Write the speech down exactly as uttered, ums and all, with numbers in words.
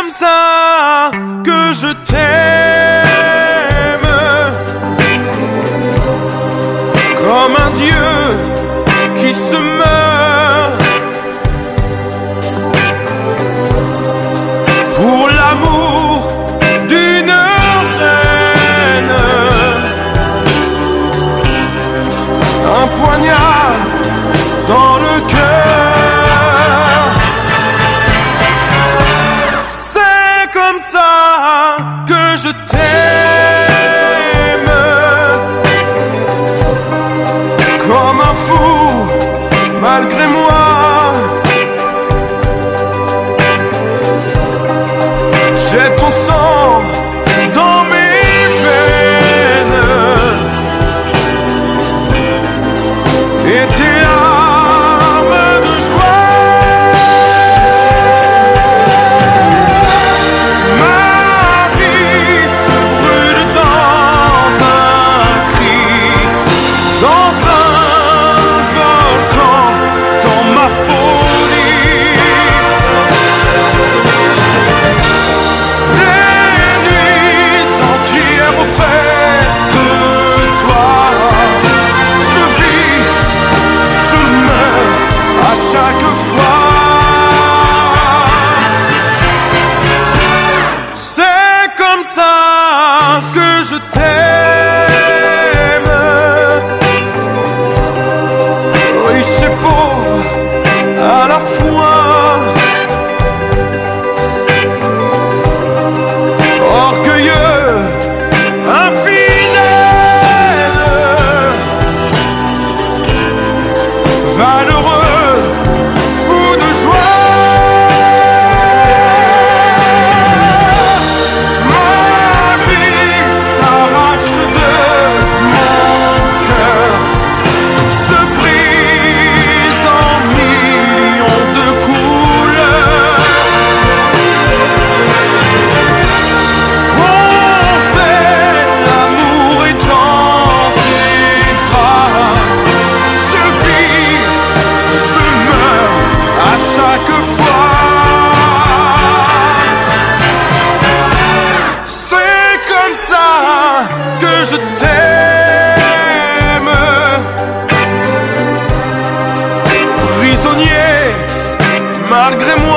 comme ça que je t'aime, comme un Dieu qui se meurt pour l'amour d'une reine. Un poignard dans le cœur. C'est comme ça que je t'aime, comme un fou malgré moi. J'ai ton sang dans mes veines et tes larmes de joie. Ma vie se brûle dans un cri, dans un volcan, dans ma folie. Des nuits entières auprès de toi. Je vis, je meurs à chaque fois. C'est comme ça que je t'aime. Riche et pauvre à la fois, orgueilleux, infidèle, valeureux, fou de joie. Ma vie s'arrache de mon cœur, se brise en millions de couleurs. On fait l'amour et dans tes bras. Je vis, je meurs à chaque fois. C'est comme ça que je t'aime, prisonnier malgré moi.